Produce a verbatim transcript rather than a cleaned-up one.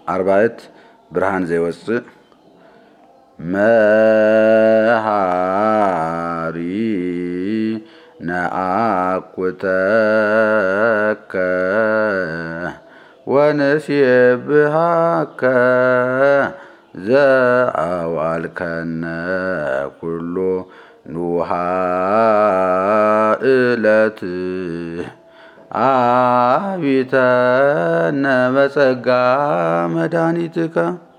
አርባዕት ብርሃን ዘይወፅእ መሃሪ ነአኩተከ ወንሴብሐከ ዘአውዓልከነ ኩሎ ኑሃ ዕለት አቢተነ በጸጋ መድኃኒትከ